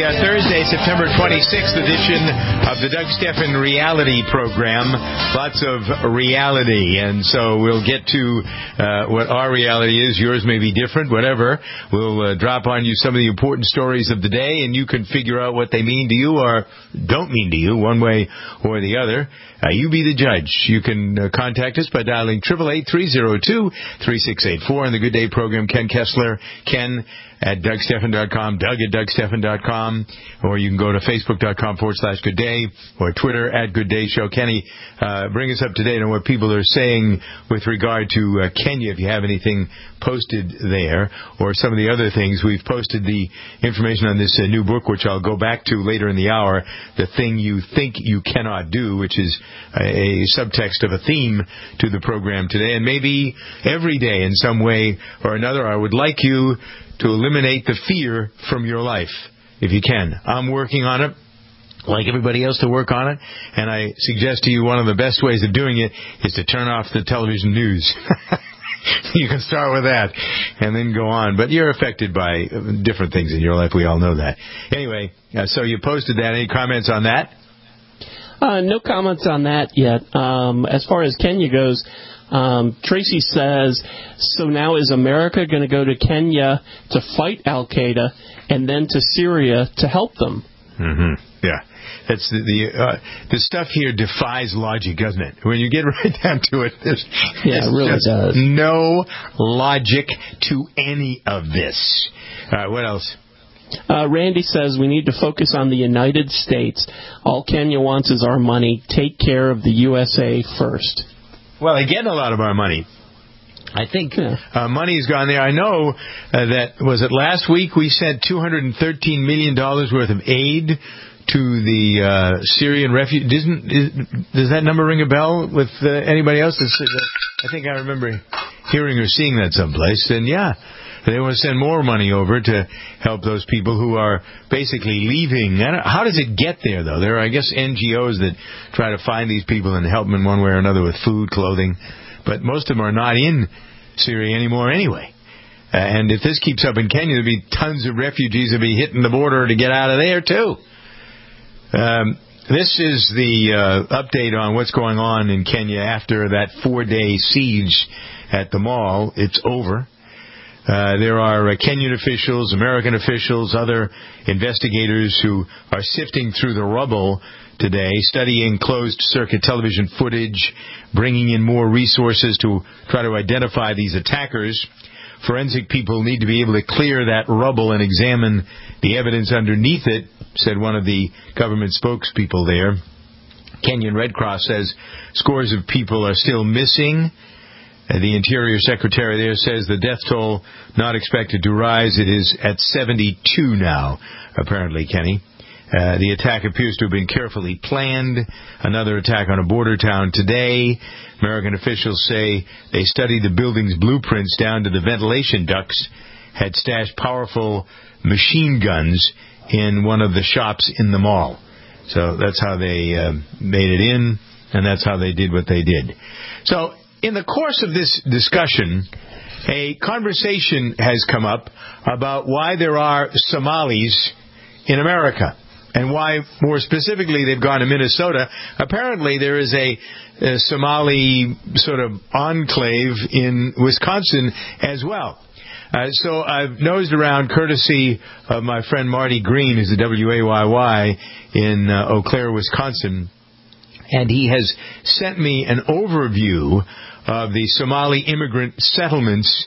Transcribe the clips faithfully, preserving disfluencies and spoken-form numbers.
uh, Thursday, September twenty-sixth edition of the Doug Stephan Reality Program. Lots of reality, and so we'll get to uh, what our reality is. Yours may be different, whatever. We'll uh, drop on you some of the important stories of the day, and you can figure out what they mean to you or don't mean to you, one way or the other. Uh, you be the judge. You can uh, contact us by dialing eight eight eight, three oh two, three six eight four. On the Good Day program, Ken Kessler, Ken at Doug Stephan dot com, Doug at Doug Stephan dot com, or you can go to Facebook.com forward slash Good Day, or Twitter at Good Day Show. Kenny, uh, bring us up to date on what people are saying with regard to uh, Kenya, if you have anything posted there, or some of the other things. We've posted the information on this uh, new book, which I'll go back to later in the hour, The Thing You Think You Cannot Do, which is a, a subtext of a theme to the program today. And maybe every day in some way or another, I would like you to eliminate the fear from your life, if you can. I'm working on it, like everybody else to work on it, and I suggest to you one of the best ways of doing it is to turn off the television news. You can start with that and then go on. But you're affected by different things in your life. We all know that. Anyway, uh, so you posted that. Any comments on that? Uh, no comments on that yet. Um, as far as Kenya goes, Um, Tracy says, so now is America going to go to Kenya to fight Al-Qaeda and then to Syria to help them? Mm-hmm. Yeah. That's the the, uh, the stuff here defies logic, doesn't it? When you get right down to it, there's, yeah, it really does. no logic to any of this. All right, what else? Uh, Randy says we need to focus on the United States. All Kenya wants is our money. Take care of the U S A first. Well, they get a lot of our money. I think yeah. uh, money's gone there. I know uh, that, was it last week, we sent two hundred thirteen million dollars worth of aid to the uh, Syrian refugees. Doesn't, is, does that number ring a bell with uh, anybody else? I think I remember hearing or seeing that someplace. And, yeah, they want to send more money over to help those people who are basically leaving. I don't, how does it get there, though? There are, I guess, N G Os that try to find these people and help them in one way or another with food, clothing. But most of them are not in Syria anymore anyway. Uh, and if this keeps up in Kenya, there'll be tons of refugees that'll be hitting the border to get out of there, too. Um, this is the uh, update on what's going on in Kenya after that four-day siege at the mall. It's over. Uh, there are uh, Kenyan officials, American officials, other investigators who are sifting through the rubble today, studying closed-circuit television footage, bringing in more resources to try to identify these attackers. Forensic people need to be able to clear that rubble and examine the evidence underneath it, said one of the government spokespeople there. Kenyan Red Cross says scores of people are still missing. Uh, the Interior Secretary there says the death toll not expected to rise. It is at seventy-two now, apparently, Kenny. Uh, the attack appears to have been carefully planned. Another attack on a border town today. American officials say they studied the building's blueprints down to the ventilation ducts, had stashed powerful machine guns in one of the shops in the mall. So that's how they uh, made it in, and that's how they did what they did. So in the course of this discussion, a conversation has come up about why there are Somalis in America, and why, more specifically, they've gone to Minnesota. Apparently, there is a, a Somali sort of enclave in Wisconsin as well. Uh, so I've nosed around, courtesy of my friend Marty Green, who's a W A Y Y in uh, Eau Claire, Wisconsin, and he has sent me an overview of the Somali immigrant settlements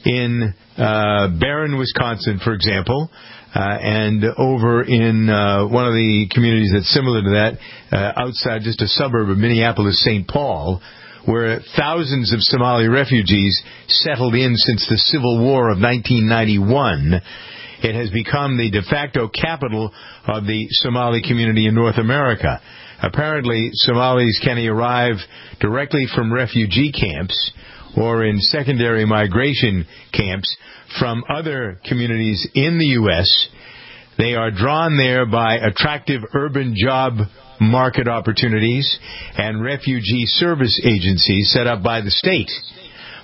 in uh, Barron, Wisconsin, for example, uh, and over in uh, one of the communities that's similar to that, uh, outside just a suburb of Minneapolis, Saint Paul, where thousands of Somali refugees settled in since the Civil War of nineteen ninety-one. It has become the de facto capital of the Somali community in North America. Apparently, Somalis can arrive directly from refugee camps or in secondary migration camps from other communities in the U S They are drawn there by attractive urban job market opportunities and refugee service agencies set up by the state.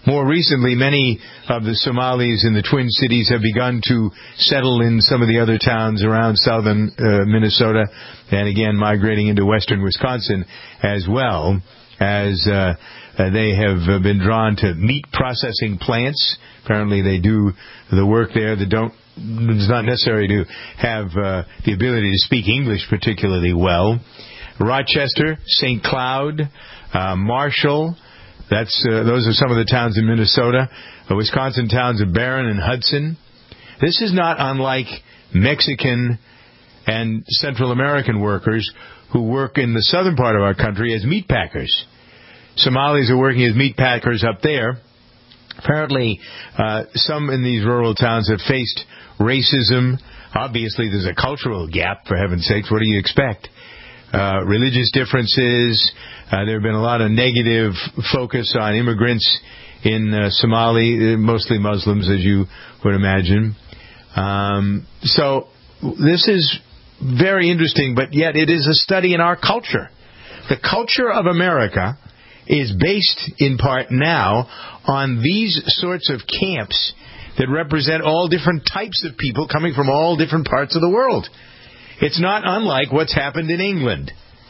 more recently, many of the Somalis in the Twin Cities have begun to settle in some of the other towns around southern uh, Minnesota, and again migrating into western Wisconsin as well, as uh, uh, they have uh, been drawn to meat processing plants. Apparently they do the work there that don't, it's not necessary to have uh, the ability to speak English particularly well. Rochester, Saint Cloud, uh, Marshall, that's uh, those are some of the towns in Minnesota. The Wisconsin towns of Barron and Hudson. This is not unlike Mexican and Central American workers who work in the southern part of our country as meat packers. Somalis are working as meat packers up there. Apparently, uh, some in these rural towns have faced racism. Obviously, there's a cultural gap, for heaven's sakes. What do you expect? Uh, religious differences. Uh, there have been a lot of negative focus on immigrants in uh, Somali, mostly Muslims, as you would imagine. Um, so this is very interesting, but yet it is a study in our culture. The culture of America is based in part now on these sorts of camps that represent all different types of people coming from all different parts of the world. It's not unlike what's happened in England.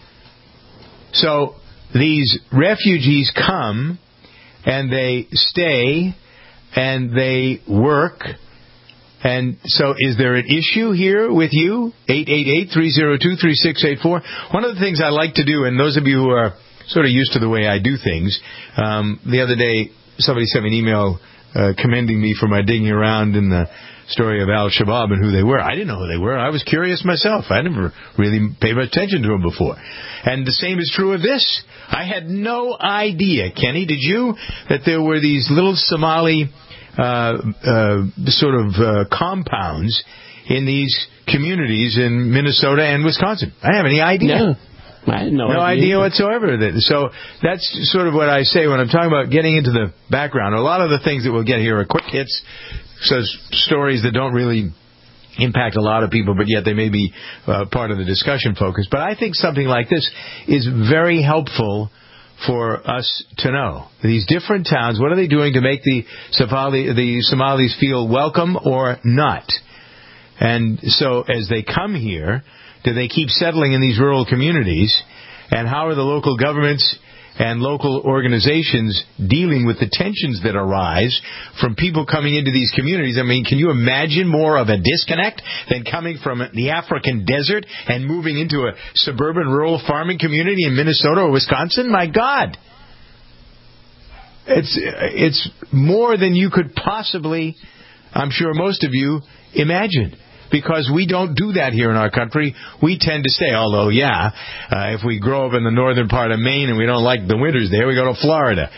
So these refugees come and they stay and they work. And so is there an issue here with you? eight eight eight, three oh two, three six eight four. One of the things I like to do, and those of you who are sort of used to the way I do things, um, the other day somebody sent me an email uh, commending me for my digging around in the story of Al-Shabaab and who they were. I didn't know who they were. I was curious myself. I never really paid much attention to them before. And the same is true of this. I had no idea, Kenny, did you, that there were these little Somali uh, uh, sort of uh, compounds in these communities in Minnesota and Wisconsin? I didn't have any idea. No. I had no, no idea, idea whatsoever. So that's sort of what I say when I'm talking about getting into the background. A lot of the things that we'll get here are quick hits, so stories that don't really impact a lot of people, but yet they may be uh, part of the discussion focus. But I think something like this is very helpful for us to know. These different towns, what are they doing to make the Somali, the Somalis feel welcome or not? And so as they come here, do they keep settling in these rural communities? And how are the local governments and local organizations dealing with the tensions that arise from people coming into these communities? I mean, can you imagine more of a disconnect than coming from the African desert and moving into a suburban rural farming community in Minnesota or Wisconsin? My God. It's, it's more than you could possibly, I'm sure most of you, imagine. Because we don't do that here in our country. We tend to stay, although, yeah, uh, if we grow up in the northern part of Maine and we don't like the winters there, we go to Florida.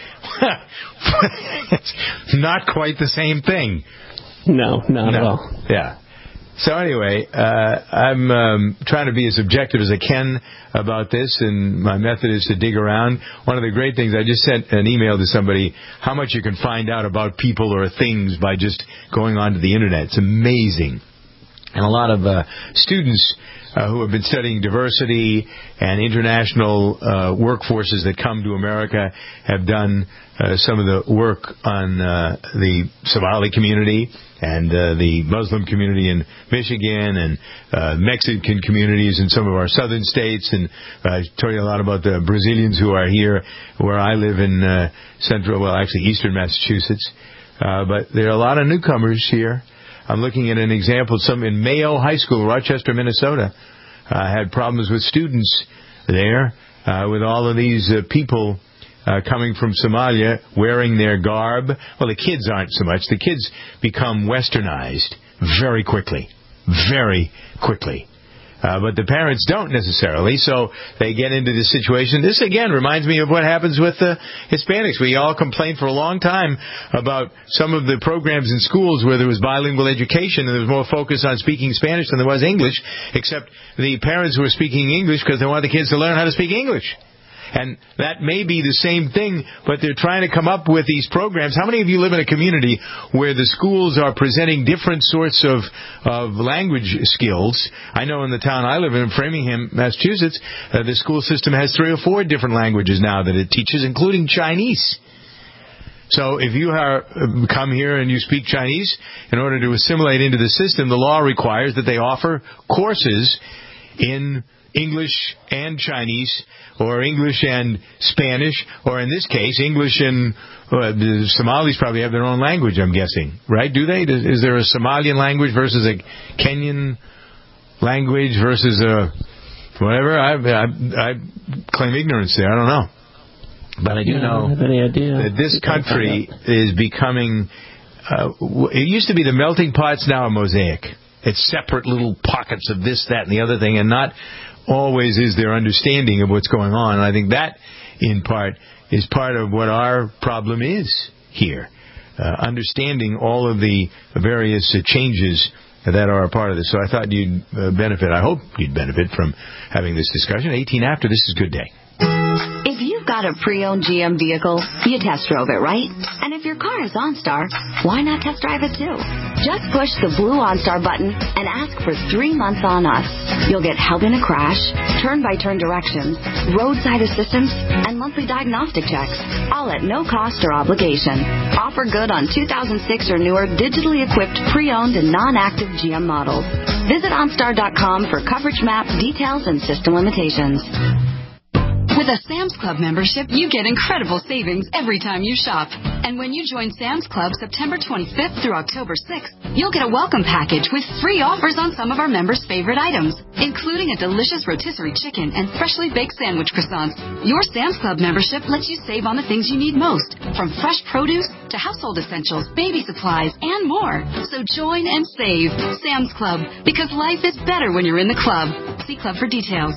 It's not quite the same thing. No, not no. at all. Yeah. So anyway, uh, I'm um, trying to be as objective as I can about this, and my method is to dig around. One of the great things, I just sent an email to somebody, how much you can find out about people or things by just going onto the Internet. It's amazing. And a lot of uh, students uh, who have been studying diversity and international uh, workforces that come to America have done uh, some of the work on uh, the Somali community and uh, the Muslim community in Michigan and uh, Mexican communities in some of our southern states. And uh, I told you a lot about the Brazilians who are here where I live in uh, central, well, actually eastern Massachusetts. Uh, but there are a lot of newcomers here. I'm looking at an example. Some in Mayo High School, Rochester, Minnesota, uh, had problems with students there, uh, with all of these uh, people uh, coming from Somalia wearing their garb. Well, the kids aren't so much. The kids become westernized very quickly, very quickly. Uh, but the parents don't necessarily, so they get into this situation. This, again, reminds me of what happens with the Hispanics. We all complained for a long time about some of the programs in schools where there was bilingual education and there was more focus on speaking Spanish than there was English, except the parents were speaking English because they wanted the kids to learn how to speak English. And that may be the same thing, but they're trying to come up with these programs. How many of you live in a community where the schools are presenting different sorts of, of language skills? I know in the town I live in, Framingham, Massachusetts, uh, the school system has three or four different languages now that it teaches, including Chinese. So if you are, come here and you speak Chinese, in order to assimilate into the system, the law requires that they offer courses in English and Chinese, or English and Spanish, or in this case, English and uh, the Somalis probably have their own language, I'm guessing, right? Do they? Is there a Somalian language versus a Kenyan language versus a whatever? I, I, I claim ignorance there. I don't know. But I do yeah, know I don't have any idea. that this country is becoming, uh, it used to be the melting pot, it's now a mosaic. It's separate little pockets of this, that, and the other thing, and not always is there understanding of what's going on. And I think that, in part, is part of what our problem is here. Uh, understanding all of the various uh, changes that are a part of this. So I thought you'd uh, benefit, I hope you'd benefit from having this discussion. eighteen after, this is Good Day. If you've got a pre-owned G M vehicle, you test drove it, right? And if your car is OnStar, why not test drive it too? Just push the blue OnStar button and ask for three months on us. You'll get help in a crash, turn-by-turn directions, roadside assistance, and monthly diagnostic checks, all at no cost or obligation. Offer good on two thousand six or newer digitally equipped pre-owned and non-active G M models. Visit OnStar dot com for coverage map, details, and system limitations. With a Sam's Club membership, you get incredible savings every time you shop. And when you join Sam's Club September twenty-fifth through October sixth, you'll get a welcome package with free offers on some of our members' favorite items, including a delicious rotisserie chicken and freshly baked sandwich croissants. Your Sam's Club membership lets you save on the things you need most, from fresh produce to household essentials, baby supplies, and more. So join and save Sam's Club, because life is better when you're in the club. See club for details.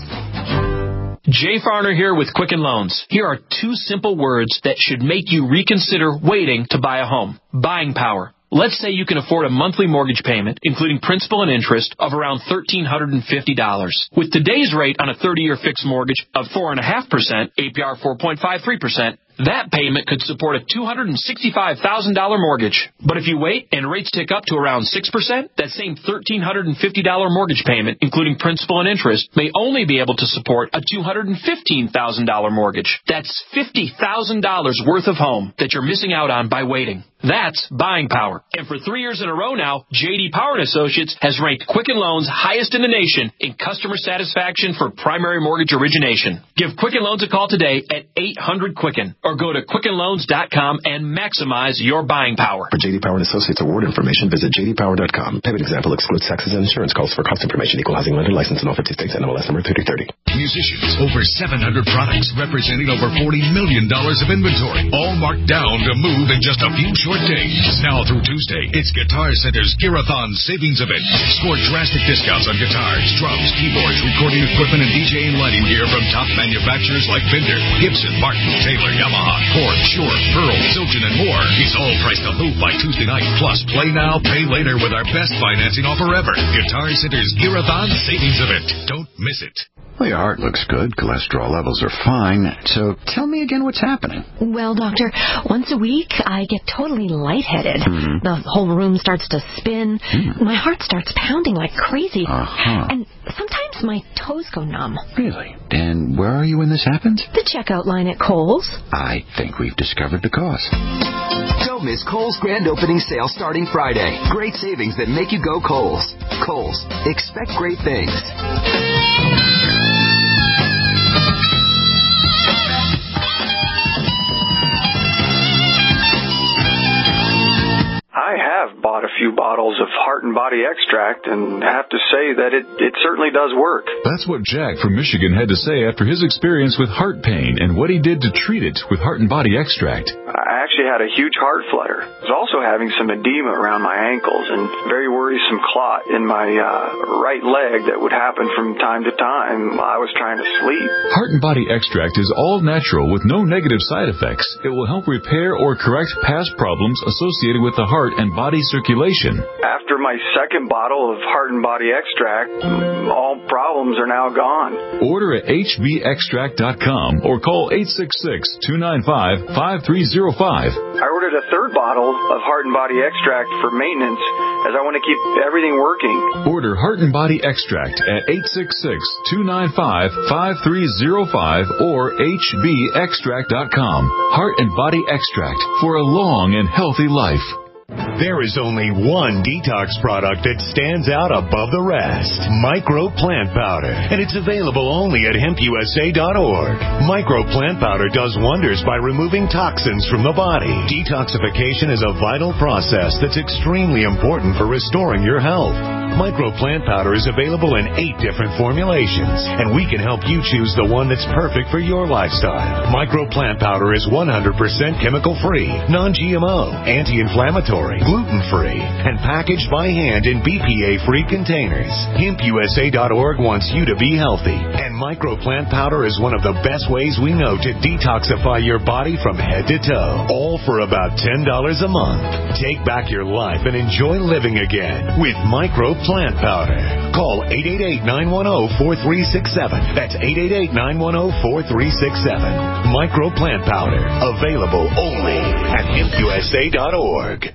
Jay Farner here with Quicken Loans. Here are two simple words that should make you reconsider waiting to buy a home. Buying power. Let's say you can afford a monthly mortgage payment, including principal and interest, of around one thousand three hundred fifty dollars. With today's rate on a thirty-year fixed mortgage of four point five percent, A P R four point five three percent, that payment could support a two hundred sixty-five thousand dollars mortgage. But if you wait and rates tick up to around six percent, that same one thousand three hundred fifty dollars mortgage payment, including principal and interest, may only be able to support a two hundred fifteen thousand dollars mortgage. That's fifty thousand dollars worth of home that you're missing out on by waiting. That's buying power. And for three years in a row now, J D Power and Associates has ranked Quicken Loans highest in the nation in customer satisfaction for primary mortgage origination. Give Quicken Loans a call today at eight hundred Quicken or go to quicken loans dot com and maximize your buying power. For J D Power and Associates award information, visit j d power dot com. Payment example excludes taxes and insurance calls. For cost information, equal housing lender license in all fifty states. N M L S number thirty thirty. Musicians, over seven hundred products representing over forty million dollars of inventory, all marked down to move in just a few short days. Now through Tuesday, it's Guitar Center's Gearathon Savings Event. Score drastic discounts on guitars, drums, keyboards, recording equipment, and D J and lighting gear from top manufacturers like Fender, Gibson, Martin, Taylor, Yamaha, Korg, Shure, Pearl, Zildjian, and more. It's all priced to move by Tuesday night. Plus, play now, pay later with our best financing offer ever. Guitar Center's Gearathon Savings Event. Don't miss it. Well, your heart looks good. Cholesterol levels are fine. So tell me again what's happening. Well, doctor, once a week I get totally lightheaded. Mm-hmm. The whole room starts to spin. Mm. My heart starts pounding like crazy. Uh-huh. And sometimes my toes go numb. Really? And where are you when this happens? The checkout line at Kohl's. I think we've discovered the cause. Don't miss Kohl's grand opening sale starting Friday. Great savings that make you go Kohl's. Kohl's. Expect great things. I have bought a few bottles of Heart and Body Extract and have to say that it, it certainly does work. That's what Jack from Michigan had to say after his experience with heart pain and what he did to treat it with Heart and Body Extract. I actually had a huge heart flutter. I was also having some edema around my ankles and very worrisome clot in my uh, right leg that would happen from time to time while I was trying to sleep. Heart and Body Extract is all natural with no negative side effects. It will help repair or correct past problems associated with the heart and body circulation. After after my second bottle of Heart and Body Extract, all problems are now gone. Order at H B extract dot com or call eight six six, two nine five, five three zero five. I ordered a third bottle of Heart and Body Extract for maintenance, as I want to keep everything working. Order Heart and Body Extract at eight six six, two nine five, five three zero five or H B extract dot com. Heart and Body Extract for a long and healthy life. There is only one detox product that stands out above the rest. Micro Plant Powder. And it's available only at hemp U S A dot org. Micro Plant Powder does wonders by removing toxins from the body. Detoxification is a vital process that's extremely important for restoring your health. Micro Plant Powder is available in eight different formulations, and we can help you choose the one that's perfect for your lifestyle. Micro Plant Powder is one hundred percent chemical-free, non G M O, anti-inflammatory, gluten-free, and packaged by hand in B P A-free containers. hemp U S A dot org wants you to be healthy, and Micro Plant Powder is one of the best ways we know to detoxify your body from head to toe, all for about ten dollars a month. Take back your life and enjoy living again with Micro Plant Powder. Call eight eight eight, nine one zero, four three six seven. That's eight eight eight, nine one zero, four three six seven. Micro Plant Powder. Available only at hemp U S A dot org.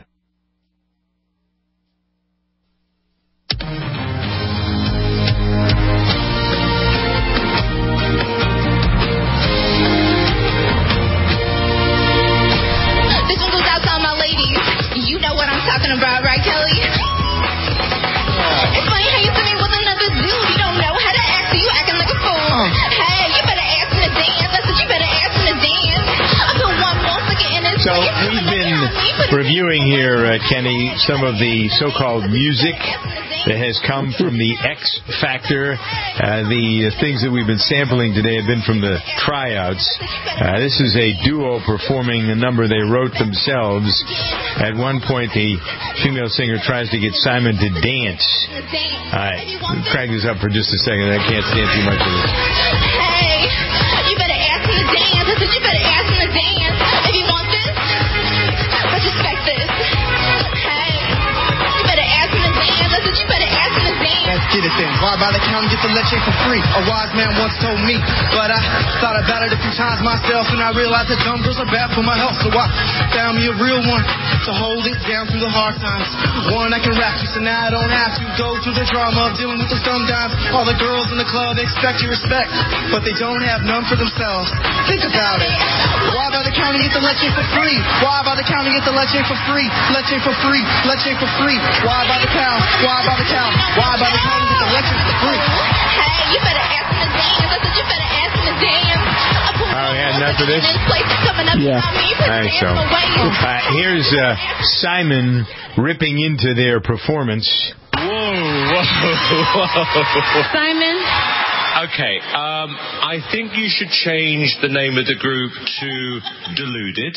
This one goes out to all my ladies. You know what I'm talking about, right, Kelly? It's funny how you see me with another dude. You don't know how to act, so you acting like a fool. Uh. Hey, you better ask him to dance. I said you better ask him to dance. I put one more second in his So we've been reviewing here, uh, Kenny, some of the so-called music that has come from the X Factor. Uh, the uh, things that we've been sampling today have been from the tryouts. Uh, this is a duo performing a number they wrote themselves. At one point, the female singer tries to get Simon to dance. Uh, crank this up for just a second. I can't stand too much of this. Hey, you better ask him to dance. I said you better ask him to dance. If you want this, let's respect this. Hey, you better ask him to dance. I said you better ask him to dance. Let's get it then. Why by the county get the lecture for free? A wise man once told me, but I thought about it a few times myself, and I realized that dumb girls are bad for my health. So I found me a real one to hold it down through the hard times. One I can rap to, so now I don't have to go through the drama of dealing with those dumb dimes. All the girls in the club expect your respect, but they don't have none for themselves. Think about it. Why by the county get the lecture for free? Why by the county get the lecture for free? Lecture for free, lecture for free. Why by the cow? Why by the cow? Why by the county get the lecture for free? Hey, you better ask him to dance. I said you better ask him to dance. Oh, yeah, enough of this? Yeah. I think so. Uh, here's uh, Simon ripping into their performance. Whoa, whoa, whoa. Simon? Okay, um, I think you should change the name of the group to Deluded.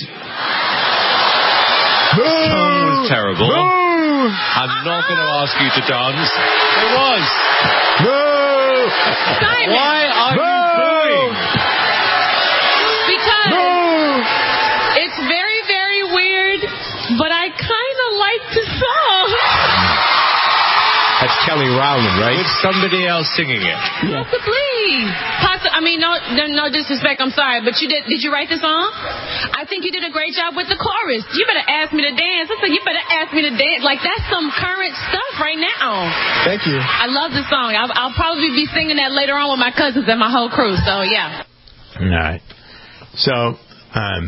Boo! Tone was terrible. Boo! I'm not going to ask you to dance. It was. Boo! Simon! Why are Boo! you booing? Because Boo! it's very, very weird, but I kind of like the song. That's Kelly Rowland, right? With somebody else singing it. Yeah. Possibly. Possi- I mean, no, no disrespect. I'm sorry, but you did. Did you write the song? I think you did a great job with the chorus. You better ask me to dance. I said you better ask me to dance. Like that's some current stuff right now. Thank you. I love the song. I'll, I'll probably be singing that later on with my cousins and my whole crew. So yeah. All right. So, um,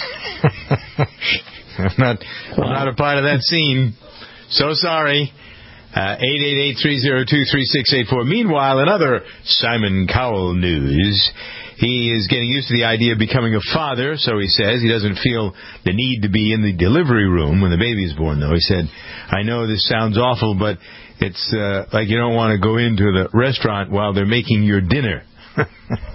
I'm not, I'm not a part of that scene. So sorry. Uh, eight eight eight, three oh two, three six eight four. Meanwhile, in other Simon Cowell news, he is getting used to the idea of becoming a father, so he says. He doesn't feel the need to be in the delivery room when the baby is born, though. He said, I know this sounds awful, but it's uh, like you don't want to go into the restaurant while they're making your dinner. I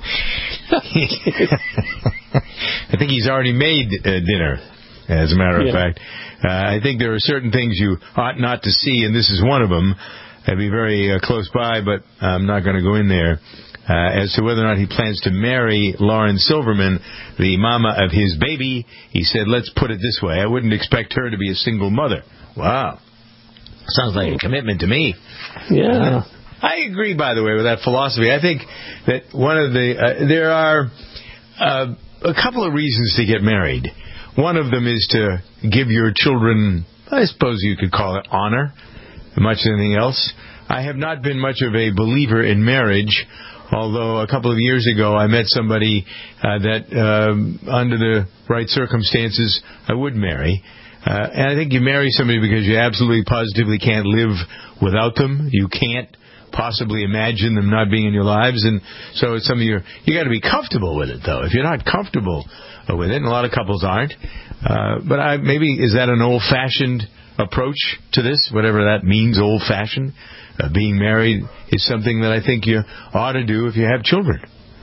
think he's already made uh, dinner, as a matter of yeah. fact. Uh, I think there are certain things you ought not to see, and this is one of them. I'd be very uh, close by, but I'm not going to go in there. Uh, as to whether or not he plans to marry Lauren Silverman, the mama of his baby, he said, let's put it this way. I wouldn't expect her to be a single mother. Wow. Sounds like a commitment to me. Yeah. Uh, I agree, by the way, with that philosophy. I think that one of the uh, there are uh, a couple of reasons to get married. One of them is to give your children, I suppose you could call it honor, much as anything else. I have not been much of a believer in marriage, although a couple of years ago I met somebody uh, that, um, under the right circumstances, I would marry. Uh, and I think you marry somebody because you absolutely positively can't live without them. You can't possibly imagine them not being in your lives, and so it's something you're you got to be comfortable with it. Though if you're not comfortable with it, and a lot of couples aren't, uh, but I, maybe is that an old-fashioned approach to this, whatever that means, old-fashioned? Uh, being married is something that I think you ought to do if you have children.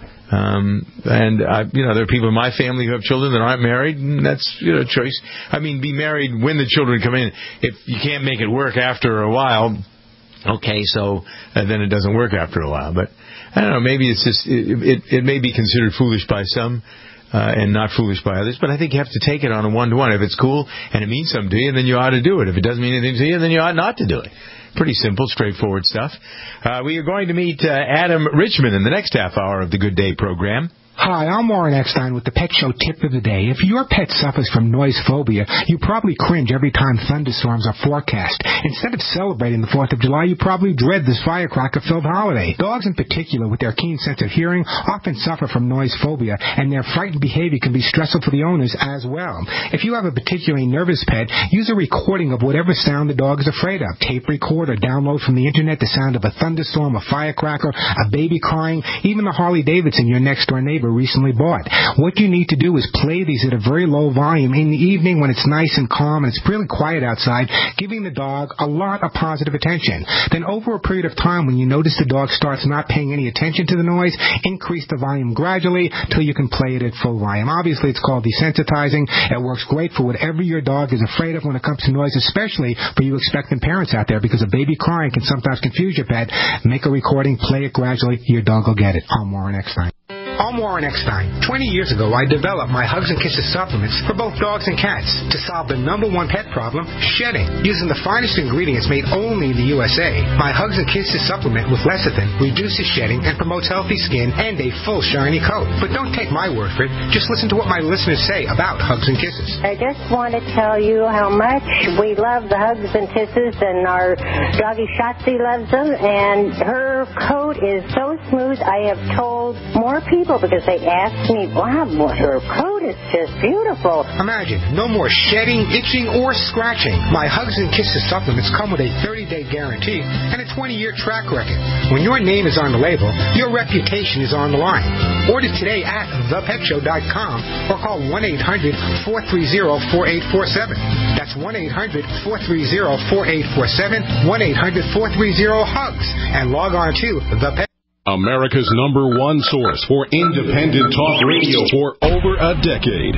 Um, and I, you know, there are people in my family who have children that aren't married, and that's, you know, a choice. I mean, be married when the children come in. If you can't make it work after a while, okay, so uh, then it doesn't work after a while. But I don't know, maybe it's just it, it, it may be considered foolish by some uh, and not foolish by others. But I think you have to take it on a one-to-one. If it's cool and it means something to you, then you ought to do it. If it doesn't mean anything to you, then you ought not to do it. Pretty simple, straightforward stuff. Uh, we are going to meet uh, Adam Richman in the next half hour of the Good Day program. Hi, I'm Warren Eckstein with the Pet Show Tip of the Day. If your pet suffers from noise phobia, you probably cringe every time thunderstorms are forecast. Instead of celebrating the fourth of July, you probably dread this firecracker-filled holiday. Dogs in particular, with their keen sense of hearing, often suffer from noise phobia, and their frightened behavior can be stressful for the owners as well. If you have a particularly nervous pet, use a recording of whatever sound the dog is afraid of. Tape record or download from the internet the sound of a thunderstorm, a firecracker, a baby crying, even the Harley Davidson your next-door neighbor recently bought. What you need to do is play these at a very low volume in the evening when it's nice and calm and it's really quiet outside, giving the dog a lot of positive attention. Then over a period of time, when you notice the dog starts not paying any attention to the noise, increase the volume gradually till you can play it at full volume. Obviously, it's called desensitizing. It works great for whatever your dog is afraid of when it comes to noise, especially for you expectant parents out there, because a baby crying can sometimes confuse your pet. Make a recording, play it gradually, your dog will get it. I'm Warren Eckstein. I'm Warren Eckstein. Twenty years ago, I developed my Hugs and Kisses supplements for both dogs and cats to solve the number one pet problem, shedding. Using the finest ingredients made only in the U S A, my Hugs and Kisses supplement with lecithin reduces shedding and promotes healthy skin and a full shiny coat. But don't take my word for it. Just listen to what my listeners say about Hugs and Kisses. I just want to tell you how much we love the Hugs and Kisses, and our doggy Shotzi loves them, and her coat is so smooth. I have told more people because they asked me, wow, her coat is just beautiful. Imagine, no more shedding, itching, or scratching. My Hugs and Kisses supplements come with a thirty-day guarantee and a twenty-year track record. When your name is on the label, your reputation is on the line. Order today at the pet show dot com or call one eight hundred four three zero four eight four seven. That's one eight hundred four three zero four eight four seven, one eight hundred four three zero HUGS, and log on to the Pet America's number one source for independent talk radio for over a decade.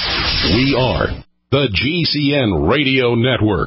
We are the G C N Radio Network.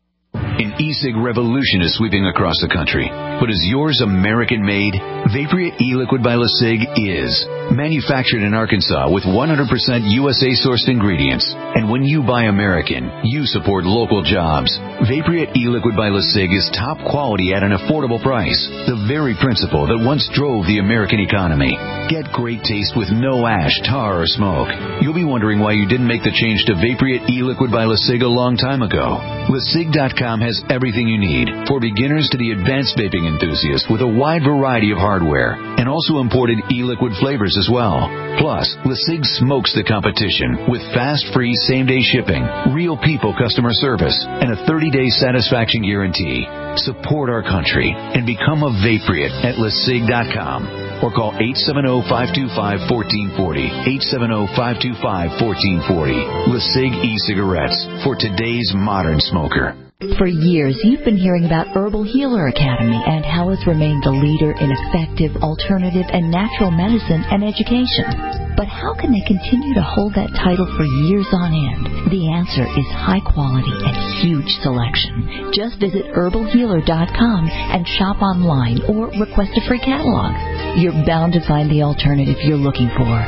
An e-cig revolution is sweeping across the country. But is yours American-made? Vaporia e-liquid by LeSig is. Manufactured in Arkansas with one hundred percent U S A-sourced ingredients. And when you buy American, you support local jobs. Vaporia e-liquid by LeSig is top quality at an affordable price. The very principle that once drove the American economy. Get great taste with no ash, tar, or smoke. You'll be wondering why you didn't make the change to Vaporia e-liquid by LeSig a long time ago. LeSig dot com has everything you need, for beginners to the advanced vaping enthusiast, with a wide variety of hardware, and also imported e-liquid flavors as well. Plus, LeSig smokes the competition with fast, free, same-day shipping, real people customer service, and a thirty-day satisfaction guarantee. Support our country and become a Vaporeate at LeSig dot com. Or call eight seven zero, five two five, one four four zero, eight seven zero, five two five, one four four zero. LeSig e-cigarettes for today's modern smoker. For years, you've been hearing about Herbal Healer Academy and how it's remained the leader in effective, alternative, and natural medicine and education. But how can they continue to hold that title for years on end? The answer is high quality and huge selection. Just visit herbal healer dot com and shop online or request a free catalog. You're bound to find the alternative you're looking for.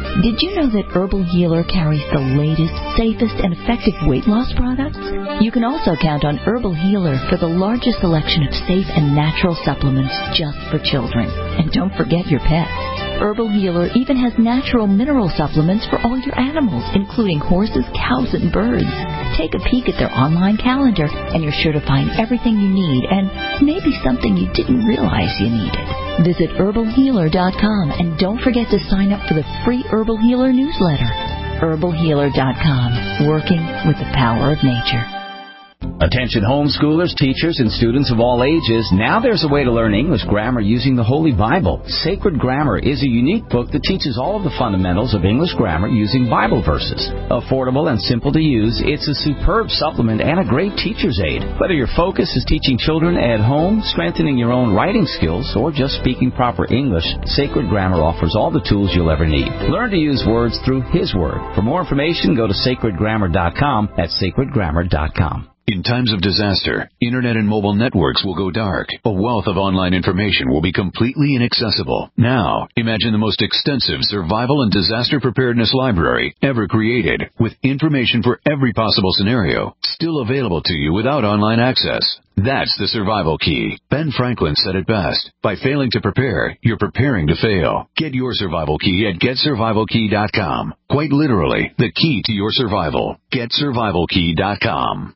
Did you know that Herbal Healer carries the latest, safest, and effective weight loss products? You can also count on Herbal Healer for the largest selection of safe and natural supplements just for children. And don't forget your pets. Herbal Healer even has natural mineral supplements for all your animals, including horses, cows, and birds. Take a peek at their online calendar, and you're sure to find everything you need and maybe something you didn't realize you needed. Visit herbal healer dot com and don't forget to sign up for the free Herbal Healer newsletter. herbal healer dot com, working with the power of nature. Attention homeschoolers, teachers, and students of all ages, now there's a way to learn English grammar using the Holy Bible. Sacred Grammar is a unique book that teaches all of the fundamentals of English grammar using Bible verses. Affordable and simple to use, it's a superb supplement and a great teacher's aid. Whether your focus is teaching children at home, strengthening your own writing skills, or just speaking proper English, Sacred Grammar offers all the tools you'll ever need. Learn to use words through His Word. For more information, go to sacred grammar dot com. That's sacred grammar dot com. In times of disaster, internet and mobile networks will go dark. A wealth of online information will be completely inaccessible. Now, imagine the most extensive survival and disaster preparedness library ever created, with information for every possible scenario, still available to you without online access. That's the survival key. Ben Franklin said it best. By failing to prepare, you're preparing to fail. Get your survival key at get survival key dot com. Quite literally, the key to your survival. get survival key dot com.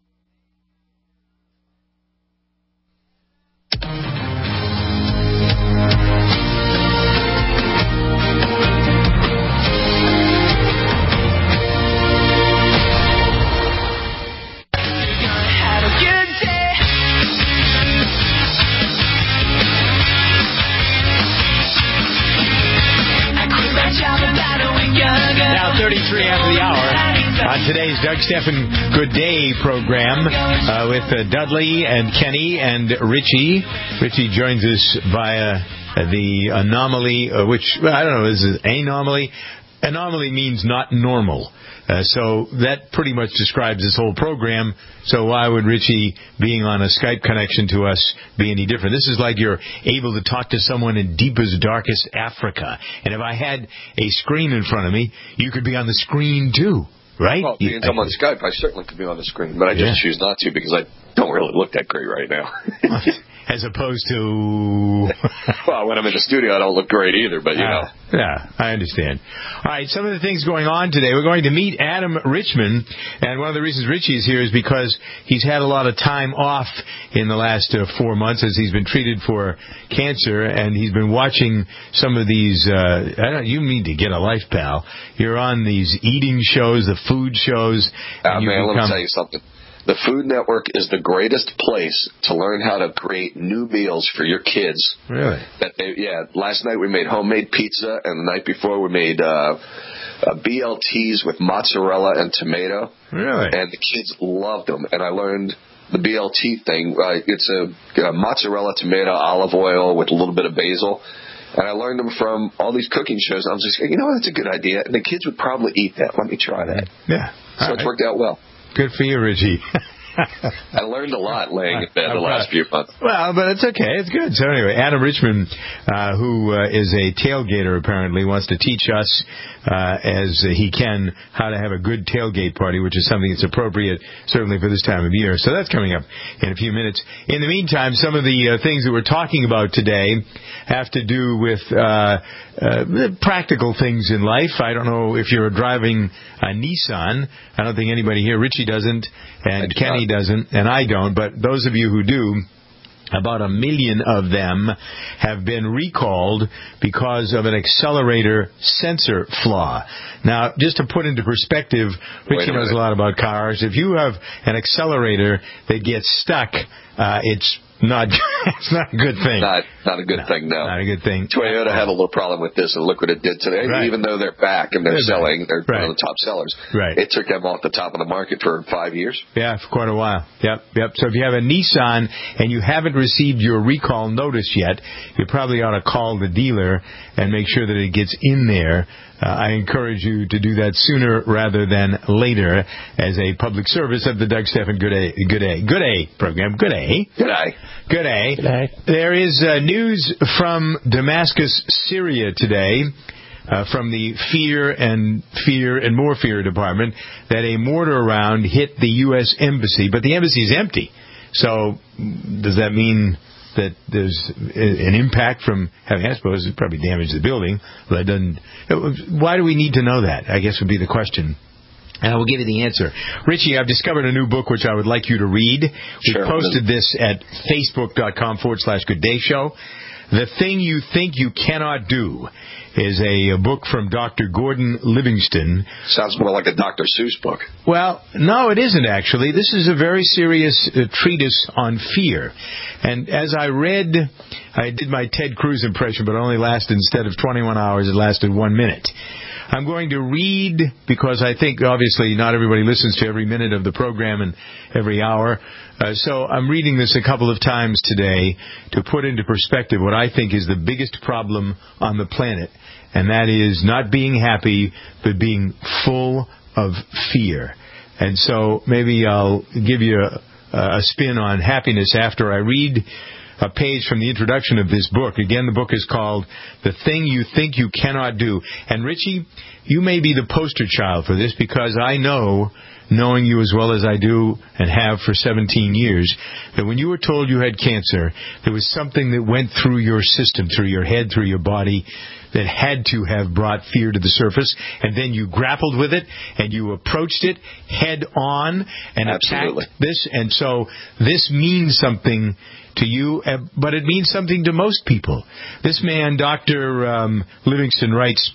Now thirty-three after the hour on today's Doug Stephan Good Day program uh, with uh, Dudley and Kenny and Richie. Richie joins us via the anomaly, uh, which, I don't know, is it anomaly? Anomaly means not normal. Uh, so that pretty much describes this whole program. So why would Richie being on a Skype connection to us be any different? This is like you're able to talk to someone in deepest, darkest Africa. And if I had a screen in front of me, you could be on the screen too, right? Well, being I'm on Skype, I certainly could be on the screen, but I just yeah. choose not to because I don't really look that great right now. As opposed to... well, when I'm in the studio, I don't look great either, but, you uh, know. Yeah, I understand. All right, some of the things going on today. We're going to meet Adam Richman, and one of the reasons Richie is here is because he's had a lot of time off in the last uh, four months as he's been treated for cancer, and he's been watching some of these... Uh, I don't. You need to get a life, pal. You're on these eating shows, the food shows. Ah, uh, man, become, let me tell you something. The Food Network is the greatest place to learn how to create new meals for your kids. Really? That they, yeah. Last night we made homemade pizza, and the night before we made uh, uh, B L Ts with mozzarella and tomato. Really? And the kids loved them. And I learned the B L T thing. Uh, it's a, a mozzarella, tomato, olive oil with a little bit of basil. And I learned them from all these cooking shows. I was just, you know, that's a good idea. And the kids would probably eat that. Let me try that. Yeah. So it's worked out well. Good for you, Richie. I learned a lot laying in bed the last few months. Well, but it's okay. It's good. So anyway, Adam Richman, uh, who uh, is a tailgater apparently, wants to teach us uh, as he can how to have a good tailgate party, which is something that's appropriate certainly for this time of year. So that's coming up in a few minutes. In the meantime, some of the uh, things that we're talking about today have to do with uh, uh, practical things in life. I don't know if you're driving a Nissan. I don't think anybody here, Richie doesn't, and Kenny doesn't, and I don't, but those of you who do, about a million of them have been recalled because of an accelerator sensor flaw. Now, just to put into perspective, Richie knows a lot about cars. If you have an accelerator that gets stuck, uh, it's not it's not a good thing. Not not a good no, thing, no. Not a good thing. Toyota had a little problem with this, and look what it did today. Right. Even though they're back and they're, they're selling, back. they're right. one of the top sellers. Right. It took them off the top of the market for five years. Yeah, for quite a while. Yep, yep. So if you have a Nissan and you haven't received your recall notice yet, you probably ought to call the dealer and make sure that it gets in there. Uh, I encourage you to do that sooner rather than later as a public service of the Doug Stephan Good A, Good A, Good A program. Good A. Good A. Good A. Good A. There is uh, news from Damascus, Syria today. uh, from the Fear and Fear and More Fear Department that a mortar round hit the U S Embassy, but the embassy is empty. So does that mean that there's an impact from having, I suppose it probably damaged the building, but it doesn't. Why do we need to know that, I guess would be the question. And I will give you the answer. Richie, I've discovered a new book which I would like you to read. We Sure. posted this at facebook.com forward slash Good Day Show. The Thing You Think You Cannot Do is a, a book from Doctor Gordon Livingston. Sounds more like a Doctor Seuss book. Well, no, it isn't actually. This is a very serious uh, treatise on fear. And as I read, I did my Ted Cruz impression, but it only lasted, instead of twenty-one hours, it lasted one minute. I'm going to read, because I think, obviously, not everybody listens to every minute of the program and every hour. Uh, so I'm reading this a couple of times today to put into perspective what I think is the biggest problem on the planet, and that is not being happy, but being full of fear. And so maybe I'll give you a, a spin on happiness after I read a page from the introduction of this book. Again, the book is called The Thing You Think You Cannot Do. And Richie, you may be the poster child for this, because I know, knowing you as well as I do and have for seventeen years, that when you were told you had cancer, there was something that went through your system, through your head, through your body, that had to have brought fear to the surface, and then you grappled with it, and you approached it head on and Absolutely. attacked this. And so this means something to you, but it means something to most people. This man, Doctor Um, Livingston, writes,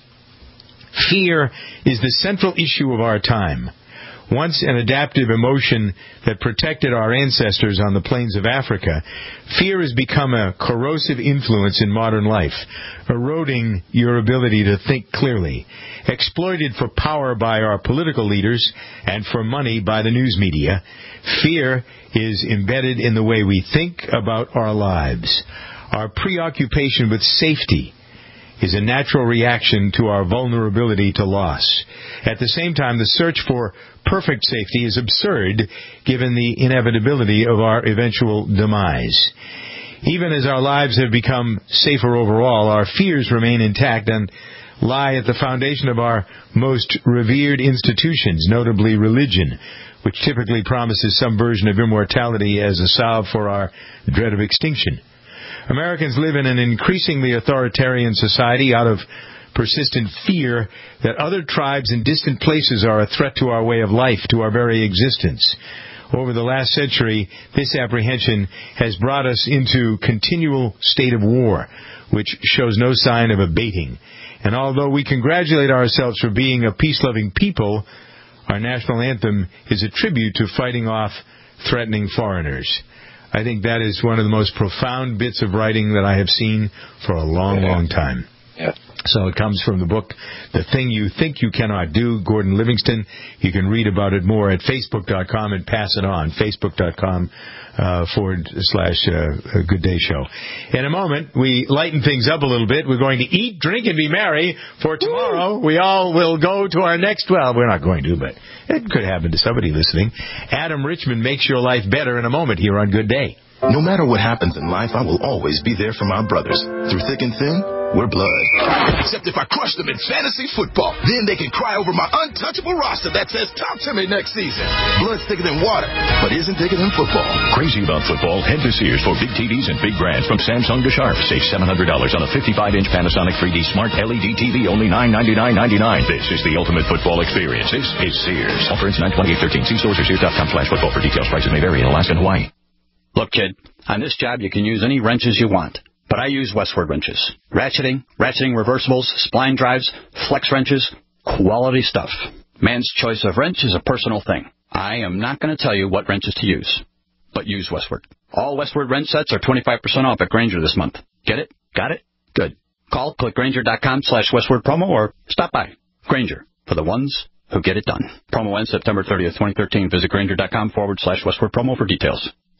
fear is the central issue of our time. Once an adaptive emotion that protected our ancestors on the plains of Africa, fear has become a corrosive influence in modern life, eroding your ability to think clearly. Exploited for power by our political leaders and for money by the news media, fear is embedded in the way we think about our lives. Our preoccupation with safety is a natural reaction to our vulnerability to loss. At the same time, the search for perfect safety is absurd given the inevitability of our eventual demise. Even as our lives have become safer overall, our fears remain intact and lie at the foundation of our most revered institutions, notably religion, which typically promises some version of immortality as a salve for our dread of extinction. Americans live in an increasingly authoritarian society out of persistent fear that other tribes in distant places are a threat to our way of life, to our very existence. Over the last century, this apprehension has brought us into continual state of war, which shows no sign of abating. And although we congratulate ourselves for being a peace-loving people, our national anthem is a tribute to fighting off threatening foreigners. I think that is one of the most profound bits of writing that I have seen for a long, long time. Yeah. So it comes from the book, The Thing You Think You Cannot Do, Gordon Livingston. You can read about it more at facebook dot com and pass it on, facebook dot com uh, forward slash uh, Good Day Show. In a moment, we lighten things up a little bit. We're going to eat, drink, and be merry, for tomorrow we all will go to our next, well, we're not going to, but it could happen to somebody listening. Adam Richmond makes your life better in a moment here on Good Day. No matter what happens in life, I will always be there for my brothers. Through thick and thin, we're blood. Except if I crush them in fantasy football. Then they can cry over my untouchable roster that says, talk to me next season. Blood's thicker than water, but isn't thicker than football. Crazy about football? Head to Sears for big T Vs and big brands from Samsung to Sharp. Save seven hundred dollars on a fifty-five inch Panasonic three D Smart L E D T V, only nine ninety-nine ninety-nine. This is the ultimate football experience. This is Sears. Offer ends nine twenty-eight thirteen. See stores or sears dot com slash football for details. Prices may vary in Alaska and Hawaii. Look, kid, on this job you can use any wrenches you want, but I use Westward wrenches. Ratcheting, ratcheting reversibles, spline drives, flex wrenches, quality stuff. Man's choice of wrench is a personal thing. I am not going to tell you what wrenches to use, but use Westward. All Westward wrench sets are twenty-five percent off at Grainger this month. Get it? Got it? Good. Call click Grainger dot com slash Westward promo or stop by. Grainger, for the ones who get it done. Promo ends September thirtieth, twenty thirteen. Visit Grainger dot com forward slash Westward promo for details.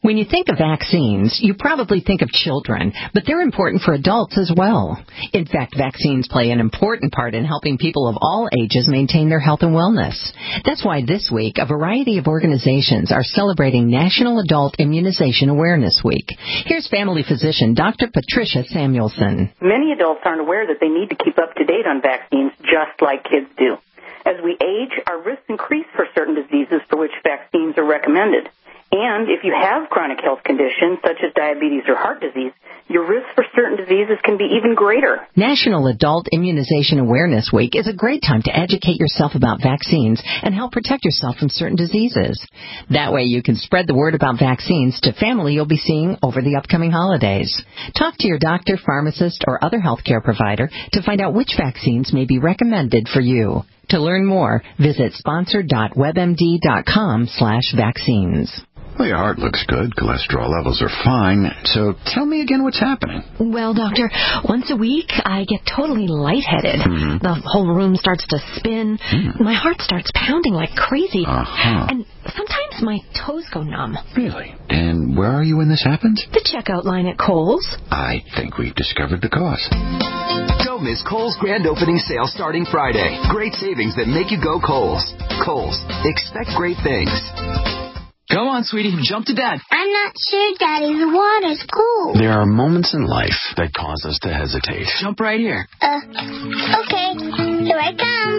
When you think of vaccines, you probably think of children, but they're important for adults as well. In fact, vaccines play an important part in helping people of all ages maintain their health and wellness. That's why this week, a variety of organizations are celebrating National Adult Immunization Awareness Week. Here's family physician Doctor Patricia Samuelson. Many adults aren't aware that they need to keep up to date on vaccines just like kids do. As we age, our risks increase for certain diseases for which vaccines are recommended. And if you have chronic health conditions such as diabetes or heart disease, your risk for certain diseases can be even greater. National Adult Immunization Awareness Week is a great time to educate yourself about vaccines and help protect yourself from certain diseases. That way you can spread the word about vaccines to family you'll be seeing over the upcoming holidays. Talk to your doctor, pharmacist, or other healthcare provider to find out which vaccines may be recommended for you. To learn more, visit sponsor.webmd.com slash vaccines. Well, your heart looks good. Cholesterol levels are fine. So tell me again what's happening. Well, doctor, once a week I get totally lightheaded. Mm-hmm. The whole room starts to spin. Mm. My heart starts pounding like crazy. Uh-huh. And sometimes my toes go numb. Really? And where are you when this happens? The checkout line at Kohl's. I think we've discovered the cause. Don't miss Kohl's grand opening sale starting Friday. Great savings that make you go Kohl's. Kohl's. Expect great things. Go on, sweetie. Jump to Dad. I'm not sure, Daddy. The water's cool. There are moments in life that cause us to hesitate. Jump right here. Uh, okay. Here I come.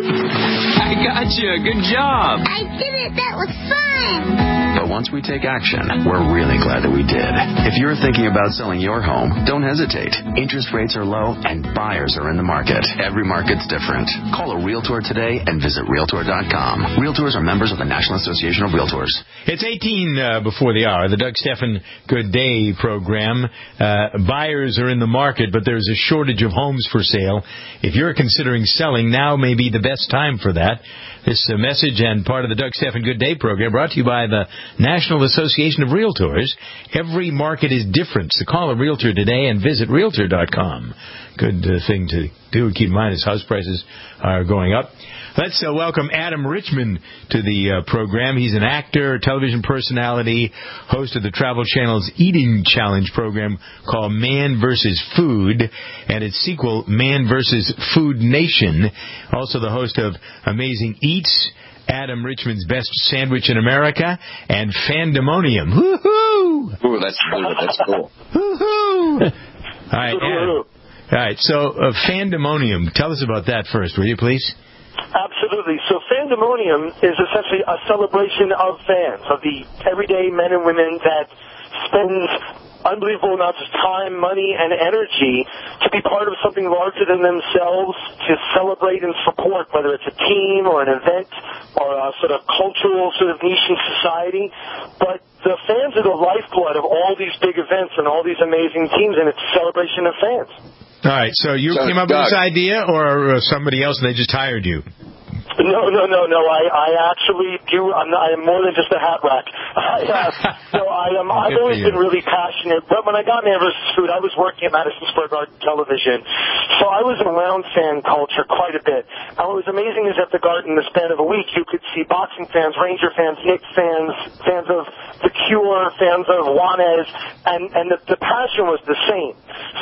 I got you. Good job. I did it. That was fun. But once we take action, we're really glad that we did. If you're thinking about selling your home, don't hesitate. Interest rates are low and buyers are in the market. Every market's different. Call a Realtor today and visit Realtor dot com. Realtors are members of the National Association of Realtors. It's eighteen uh, before the hour. The Doug Stephan Good Day program. Uh, buyers are in the market, but there's a shortage of homes for sale. If you're considering selling, now may be the best time for that. This uh, message and part of the Doug Stephan Good Day program brought to you by the National Association of Realtors. Every market is different, so call a realtor today and visit Realtor dot com. Good uh, thing to do. Keep in mind as house prices are going up. Let's uh, welcome Adam Richman to the uh, program. He's an actor, television personality, host of the Travel Channel's Eating Challenge program called Man versus. Food, and its sequel, Man versus. Food Nation. Also the host of Amazing Eats, Adam Richman's Best Sandwich in America, and Fandemonium. Woo-hoo! Ooh, that's cool. That's cool. Woo-hoo! All right, Adam. All right, so uh, Fandemonium. Tell us about that first, will you, please? Absolutely. So Fandemonium is essentially a celebration of fans, of the everyday men and women that spend unbelievable amounts of time, money, and energy to be part of something larger than themselves, to celebrate and support, whether it's a team or an event or a sort of cultural sort of niche in society. But the fans are the lifeblood of all these big events and all these amazing teams, and it's a celebration of fans. All right, so you so, came up Doug. with this idea, or somebody else, and they just hired you? No, no, no, no. I, I actually do. I'm not, I am more than just a hat rack. I, uh, so I am. I've always been really passionate. But when I got Man versus. Food, I was working at Madison Square Garden Television, so I was around fan culture quite a bit. And what was amazing is at the Garden, in the span of a week, you could see boxing fans, Ranger fans, Knicks fans, fans of The Cure, fans of Juanes, and and the, the passion was the same.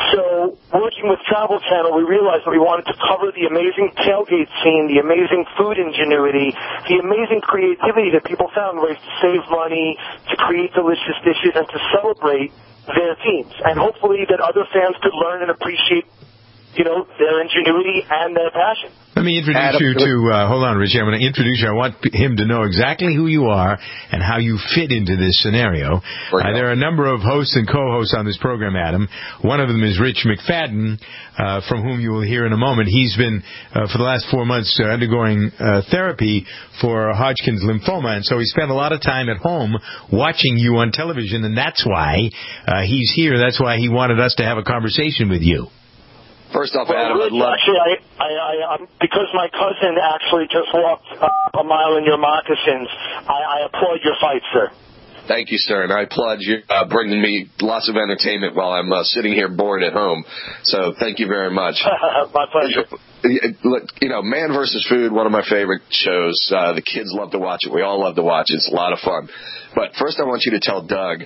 So working with Travel Channel, we realized that we wanted to cover the amazing tailgate scene, the amazing food ingenuity, the amazing creativity that people found, ways to save money, to create delicious dishes, and to celebrate their teams. And hopefully that other fans could learn and appreciate, you know, their ingenuity and their passion. Let me introduce Adam, you to, uh, hold on, Richie, I'm going to introduce you. I want him to know exactly who you are and how you fit into this scenario. Uh, there are a number of hosts and co-hosts on this program, Adam. One of them is Rich McFadden, uh, from whom you will hear in a moment. He's been, uh, for the last four months, uh, undergoing uh, therapy for Hodgkin's lymphoma, and so he spent a lot of time at home watching you on television, and that's why uh, he's here. That's why he wanted us to have a conversation with you. First off, well, Adam, Rich, I'd love... actually, I, I, I, um, because my cousin actually just walked uh, a mile in your moccasins, I, I applaud your fight, sir. Thank you, sir, and I applaud you uh, bringing me lots of entertainment while I'm uh, sitting here bored at home. So thank you very much. My pleasure. Look, you know, Man versus. Food, one of my favorite shows. Uh, the kids love to watch it. We all love to watch it. It's a lot of fun. But first I want you to tell Doug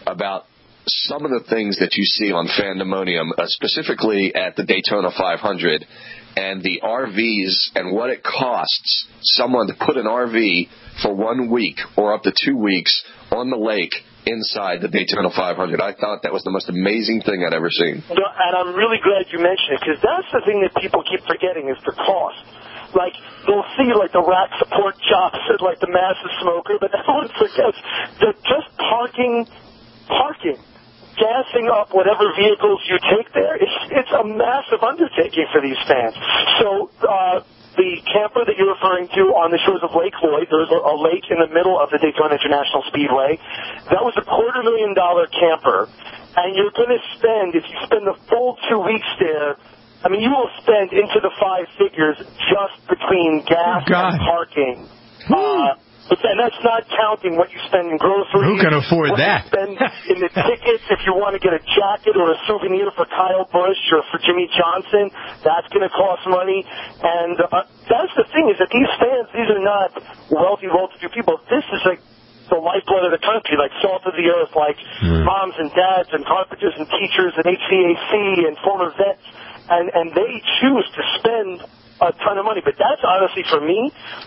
about some of the things that you see on Fandemonium, uh, specifically at the Daytona five hundred, and the R Vs and what it costs someone to put an R V for one week or up to two weeks on the lake inside the Daytona five hundred. I thought that was the most amazing thing I'd ever seen. And I'm really glad you mentioned it, because that's the thing that people keep forgetting is the cost. Like, they'll see, like, the rack support chops at, like, the massive smoker, but everyone forgets that just parking, parking, gassing up whatever vehicles you take there, it's, it's a massive undertaking for these fans. So, uh, the camper that you're referring to on the shores of Lake Lloyd, there's a, a lake in the middle of the Daytona International Speedway. That was a quarter million dollar camper, and you're going to spend, if you spend the full two weeks there, I mean, you will spend into the five figures just between gas oh, and parking. Uh, but then that's not counting what you spend in groceries. Who can afford what that? You spend in the tickets if you want to get a jacket or a souvenir for Kyle Busch or for Jimmy Johnson. That's going to cost money. And uh, that's the thing is that these fans, these are not wealthy, well-to-do people. This is like the lifeblood of the country, like salt of the earth, like mm. moms and dads and carpenters and teachers and H V A C and former vets. And, and they choose to spend a ton of money. But that's honestly, for me,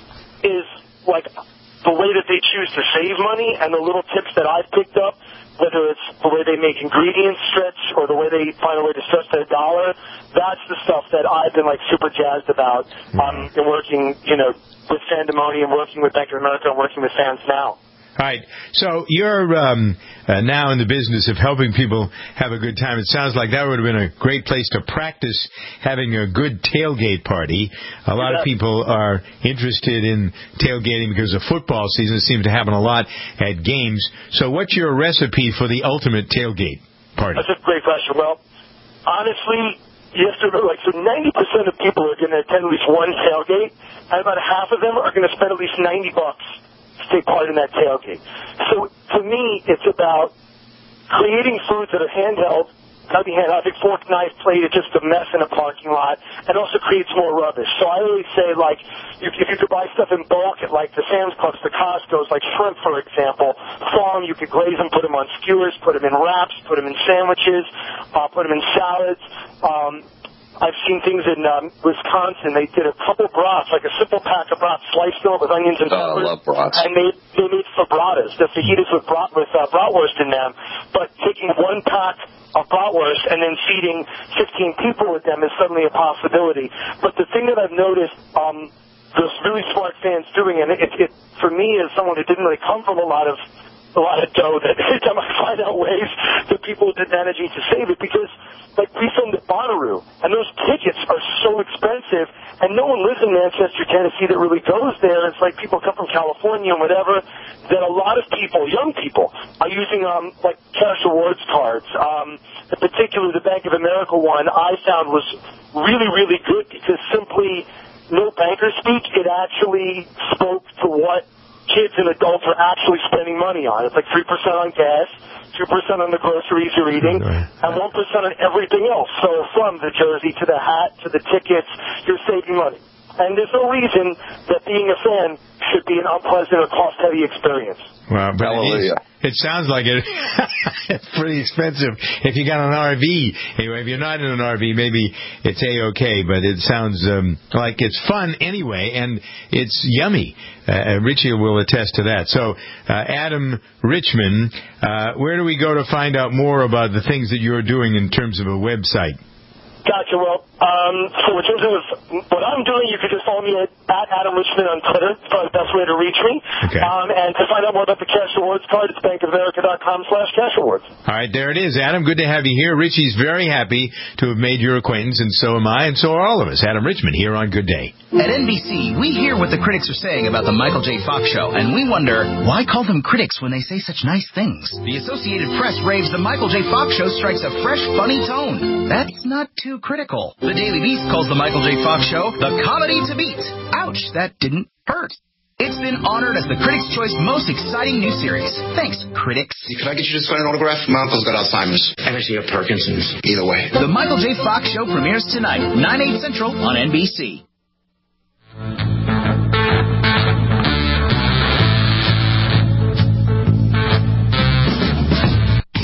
is like the way that they choose to save money and the little tips that I've picked up, whether it's the way they make ingredients stretch or the way they find a way to stretch their dollar, that's the stuff that I've been, like, super jazzed about um, in working, you know, with Fandemonium, working with Bank of America, and working with Fans Now. All right. So you're um, uh, now in the business of helping people have a good time. It sounds like that would have been a great place to practice having a good tailgate party. A lot yeah. of people are interested in tailgating because of football season. It seems to happen a lot at games. So what's your recipe for the ultimate tailgate party? That's a great question. Well, honestly, you have to remember, like, so ninety percent of people are going to attend at least one tailgate, and about half of them are going to spend at least ninety bucks to take part in that tailgate. So, to me, it's about creating foods that are handheld, got to be handheld. I think fork, knife, plate is just a mess in a parking lot, and also creates more rubbish. So I always say, like, if, if you could buy stuff in bulk at, like, the Sam's Clubs, the Costco's, like shrimp, for example, thaw them, you could glaze them, put them on skewers, put them in wraps, put them in sandwiches, uh, put them in salads. Um, I've seen things in um, Wisconsin. They did a couple brats, like a simple pack of brats, sliced them with onions and peppers. Oh, I love brats. And they, they made fabratas, the fajitas with, brat, with uh, bratwurst in them. But taking one pack of bratwurst and then feeding fifteen people with them is suddenly a possibility. But the thing that I've noticed, um, those really smart fans doing, and it, it, for me as someone who didn't really come from a lot of a lot of dough, that every time I find out ways that people did managing to save it, because, like, we filmed at Bonnaroo, and those tickets are so expensive, and no one lives in Manchester, Tennessee that really goes there. It's like people come from California and whatever, that a lot of people, young people, are using, um, like, cash rewards cards. Um, in particular, the Bank of America one I found was really, really good, because simply, no banker speak, it actually spoke to what kids and adults are actually spending money on. It's like three percent on gas, two percent on the groceries you're eating, and one percent on everything else. So from the jersey to the hat to the tickets, you're saving money. And there's no reason that being a fan should be an unpleasant or cost-heavy experience. Well, but it, is, it sounds like it. It's pretty expensive if you got an R V. Anyway, if you're not in an R V, maybe it's A-okay, but it sounds um, like it's fun anyway, and it's yummy. Uh, Richie will attest to that. So, uh, Adam Richman, uh, where do we go to find out more about the things that you're doing in terms of a website? Gotcha. Well, um, so in terms of what I'm doing, you can just follow me at, at Adam Richman on Twitter. It's probably the best way to reach me. Okay. Um, and to find out more about the Cash Rewards card, it's bankofamerica.com slash cash rewards. All right, there it is. Adam, good to have you here. Richie's very happy to have made your acquaintance, and so am I, and so are all of us. Adam Richman here on Good Day. At N B C, we hear what the critics are saying about the Michael J. Fox Show, and we wonder, why call them critics when they say such nice things? The Associated Press raves the Michael J. Fox Show strikes a fresh, funny tone. That's not too critical. The Daily Beast calls the Michael J. Fox Show the comedy to beat. Ouch, that didn't hurt. It's been honored as the Critics' Choice most exciting new series. Thanks, critics. Can I get you to sign an autograph? My uncle's got Alzheimer's. And I see you have Parkinson's. Either way. The Michael J. Fox Show premieres tonight, nine, eight Central on N B C.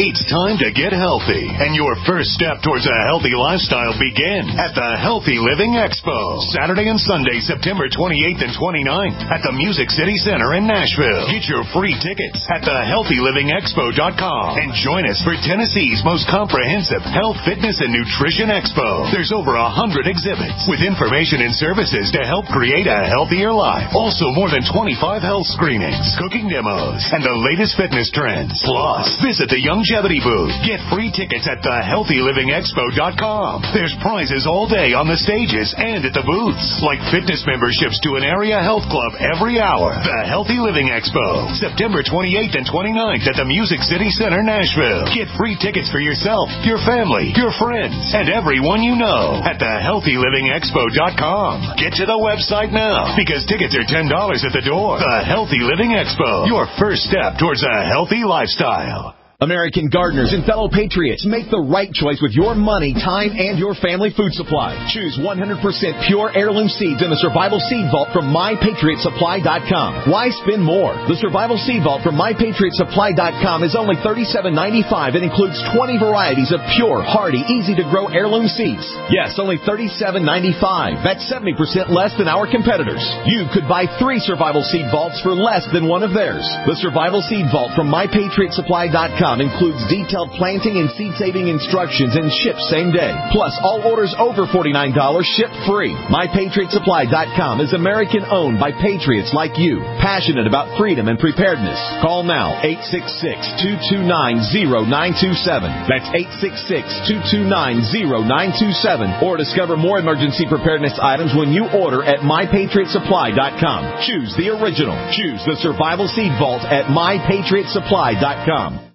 It's time to get healthy, and your first step towards a healthy lifestyle begins at the Healthy Living Expo, Saturday and Sunday, September twenty-eighth and twenty-ninth at the Music City Center in Nashville. Get your free tickets at the healthy living expo dot com and join us for Tennessee's most comprehensive health, fitness, and nutrition expo. There's over a hundred exhibits with information and services to help create a healthier life. Also, more than twenty-five health screenings, cooking demos, and the latest fitness trends. Plus, visit the Longevity booth. Get free tickets at the healthy living expo dot com. There's prizes all day on the stages and at the booths, like fitness memberships to an area health club every hour. The Healthy Living Expo, September twenty-eighth and twenty-ninth at the Music City Center, Nashville. Get free tickets for yourself, your family, your friends, and everyone you know at the healthy living expo dot com. Get to the website now, because tickets are ten dollars at the door. The Healthy Living Expo, your first step towards a healthy lifestyle. American gardeners and fellow patriots, make the right choice with your money, time, and your family food supply. Choose one hundred percent pure heirloom seeds in the Survival Seed Vault from my patriot supply dot com. Why spend more? The Survival Seed Vault from my patriot supply dot com is only thirty-seven ninety-five and includes twenty varieties of pure, hardy, easy-to-grow heirloom seeds. Yes, only thirty-seven ninety-five. That's seventy percent less than our competitors. You could buy three Survival Seed Vaults for less than one of theirs. The Survival Seed Vault from my patriot supply dot com includes detailed planting and seed-saving instructions and ships same day. Plus, all orders over forty-nine dollars ship free. my patriot supply dot com is American-owned by patriots like you, passionate about freedom and preparedness. Call now, eight six six, two two nine, zero nine two seven. That's eight six six, two two nine, zero nine two seven. Or discover more emergency preparedness items when you order at my patriot supply dot com. Choose the original. Choose the Survival Seed Vault at my patriot supply dot com.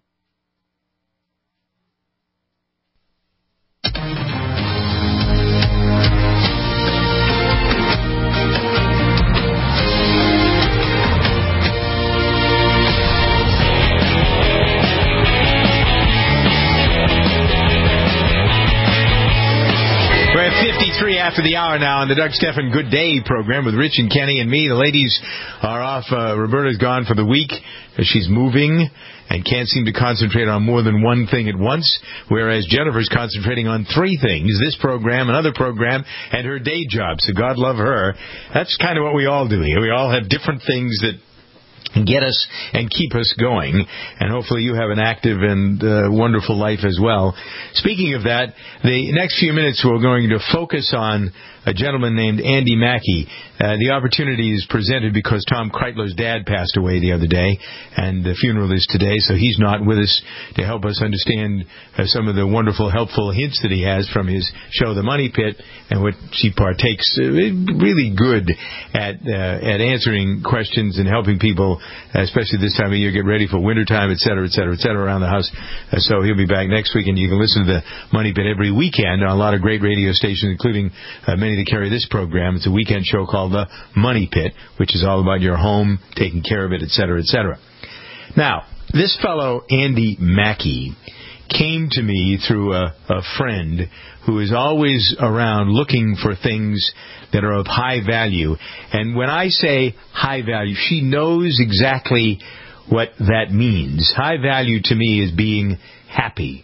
We're at fifty-three after the hour now on the Doug Stephan Good Day program with Rich and Kenny and me. The ladies are off. Uh, Roberta's gone for the week. She's moving and can't seem to concentrate on more than one thing at once, whereas Jennifer's concentrating on three things, this program, another program, and her day job. So God love her. That's kind of what we all do here. We all have different things that get us and keep us going, and hopefully you have an active and uh, wonderful life as well. Speaking of that, the next few minutes we're going to focus on a gentleman named Andy Mackey. Uh, the opportunity is presented because Tom Kreitler's dad passed away the other day, and the funeral is today, so he's not with us to help us understand uh, some of the wonderful, helpful hints that he has from his show, The Money Pit, and which he partakes uh, really good at uh, at answering questions and helping people, uh, especially this time of year, get ready for wintertime, et cetera, et cetera, et cetera, around the house. Uh, so he'll be back next week, and you can listen to The Money Pit every weekend on a lot of great radio stations, including uh, many that carry this program. It's a weekend show called The Money Pit, which is all about your home, taking care of it, et cetera, et cetera. Now, this fellow, Andy Mackey, came to me through a, a friend who is always around looking for things that are of high value. And when I say high value, she knows exactly what that means. High value to me is being happy.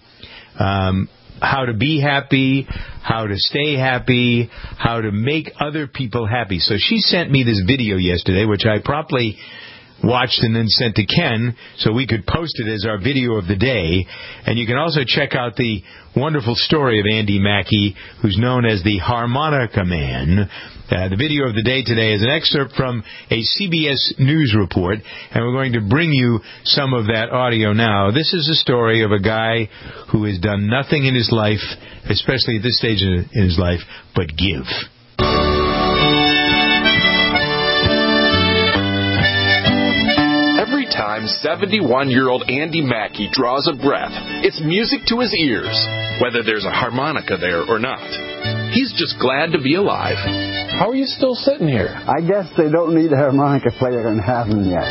Um, how to be happy, how to stay happy, how to make other people happy. So she sent me this video yesterday, which I promptly watched and then sent to Ken so we could post it as our video of the day. And you can also check out the wonderful story of Andy Mackey, who's known as the Harmonica Man. Uh, the video of the day today is an excerpt from a C B S News report, and we're going to bring you some of that audio now. This is a story of a guy who has done nothing in his life, especially at this stage in his life, but give. Every time seventy-one-year-old Andy Mackey draws a breath, it's music to his ears, whether there's a harmonica there or not. He's just glad to be alive. How are you still sitting here? I guess they don't need a harmonica player in heaven yet.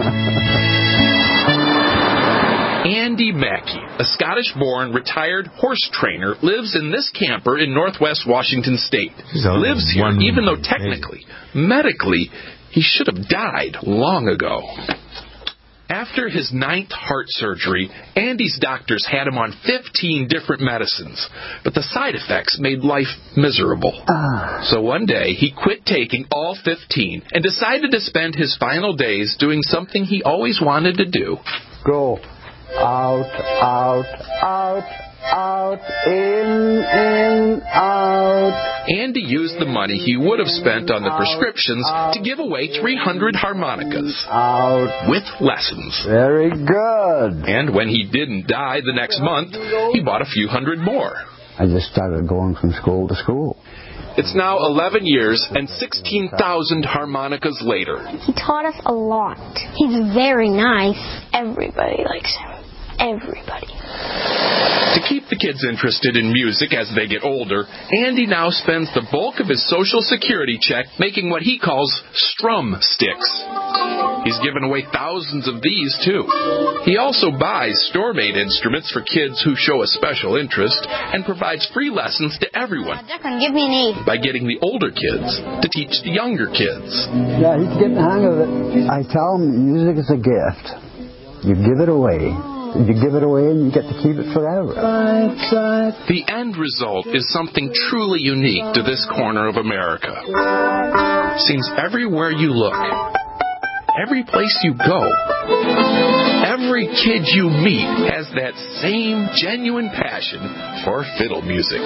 Andy Mackey, a Scottish-born retired horse trainer, lives in this camper in northwest Washington State. Lives here even though technically, medically, he should have died long ago. After his ninth heart surgery, Andy's doctors had him on fifteen different medicines, but the side effects made life miserable. Ah. So one day, he quit taking all fifteen and decided to spend his final days doing something he always wanted to do. Go out, out, out, out, in, in, out. Andy used the money he would have spent on the prescriptions to give away three hundred harmonicas. Out. With lessons. Very good. And when he didn't die the next month, he bought a few hundred more. I just started going from school to school. It's now eleven years and sixteen thousand harmonicas later. He taught us a lot. He's very nice. Everybody likes him. Everybody. To keep the kids interested in music as they get older, Andy now spends the bulk of his Social Security check making what he calls strum sticks. He's given away thousands of these, too. He also buys store-made instruments for kids who show a special interest and provides free lessons to everyone Give me an eight. by getting the older kids to teach the younger kids. Yeah, he's getting the hang of it. I tell him music is a gift. You give it away. You give it away and you get to keep it forever. The end result is something truly unique to this corner of America. Seems everywhere you look, every place you go, every kid you meet has that same genuine passion for fiddle music.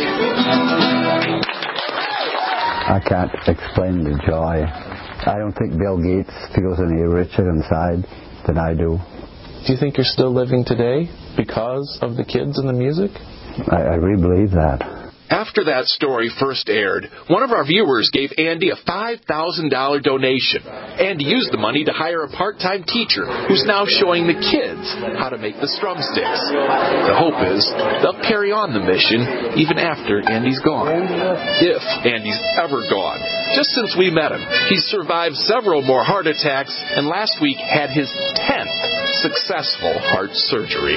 I can't explain the joy. I don't think Bill Gates feels any richer inside than I do. Do you think you're still living today because of the kids and the music? I, I really believe that. After that story first aired, one of our viewers gave Andy a five thousand dollars donation. Andy used the money to hire a part-time teacher who's now showing the kids how to make the strum sticks. The hope is they'll carry on the mission even after Andy's gone. If Andy's ever gone. Just since we met him, he's survived several more heart attacks and last week had his tenth successful heart surgery.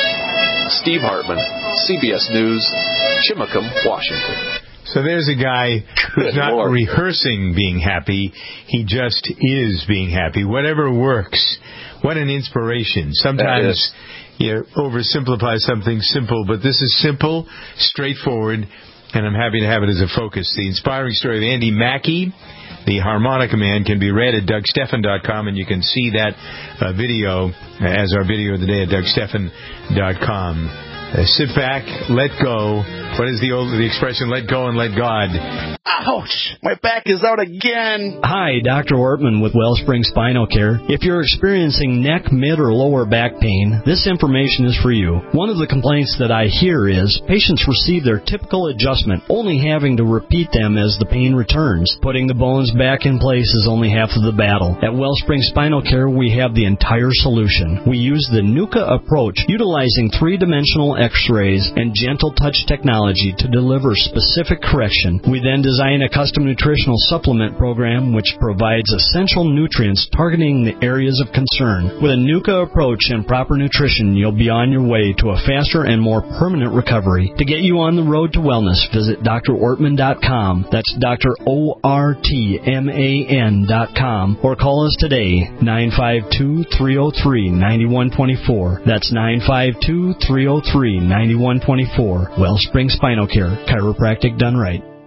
Steve Hartman, C B S News, Chimacum, Washington. So there's a guy who's Good not Lord. rehearsing being happy. He just is being happy. Whatever works. What an inspiration. Sometimes you oversimplify something simple, but this is simple, straightforward, and I'm happy to have it as a focus. The inspiring story of Andy Mackey, the harmonica man, can be read at Doug Stephan dot com, and you can see that uh, video as our video of the day at Doug Stephan dot com. Uh, sit back, let go. What is the old the expression? Let go and let God. Ouch! My back is out again. Hi, Doctor Ortman with Wellspring Spinal Care. If you're experiencing neck, mid, or lower back pain, this information is for you. One of the complaints that I hear is patients receive their typical adjustment, only having to repeat them as the pain returns. Putting the bones back in place is only half of the battle. At Wellspring Spinal Care, we have the entire solution. We use the NUCA approach, utilizing three-dimensional X-rays and gentle touch technology to deliver specific correction. We then design a custom nutritional supplement program which provides essential nutrients targeting the areas of concern. With a NUCA approach and proper nutrition, you'll be on your way to a faster and more permanent recovery. To get you on the road to wellness, visit D R Ortman dot com. That's Doctor O R T M A N dot com. Or call us today, nine five two, three oh three, nine one two four. That's nine five two, three oh three, nine one two four. Wellspring Spinal Care, chiropractic done right.